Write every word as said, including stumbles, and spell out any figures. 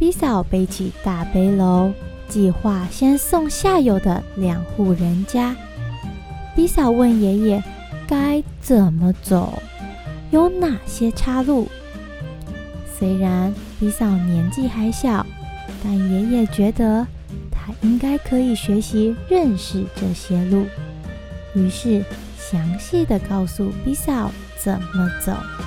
比嫂背起大背篓，计划先送下游的两户人家。比嫂问爷爷该怎么走，有哪些岔路。虽然比嫂年纪还小，但爷爷觉得他应该可以学习认识这些路，于是详细的告诉比嫂怎么走。